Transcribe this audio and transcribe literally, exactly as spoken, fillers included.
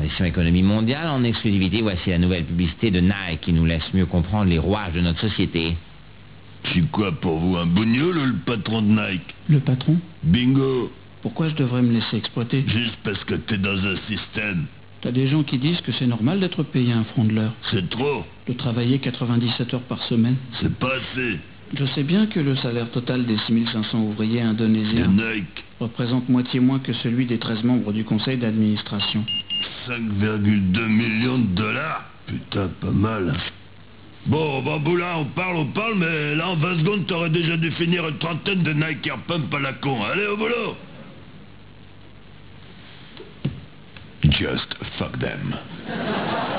l'émission Économie mondiale. En exclusivité, voici la nouvelle publicité de Nike qui nous laisse mieux comprendre les rouages de notre société. C'est quoi pour vous, un bougnoul ou le patron de Nike? Le patron? Bingo! Pourquoi je devrais me laisser exploiter? Juste parce que t'es dans un système. T'as des gens qui disent que c'est normal d'être payé un franc de l'heure. C'est trop. De travailler quatre-vingt-dix-sept heures par semaine. C'est pas assez. Je sais bien que le salaire total des six mille cinq cents ouvriers indonésiens de Nike représente moitié moins que celui des treize membres du conseil d'administration. cinq virgule deux millions de dollars? Putain, pas mal. Bon, bah boulin, on parle, on parle, mais là en vingt secondes, t'aurais déjà dû finir une trentaine de Nike Air Pump à la con. Allez, au boulot! Just fuck them.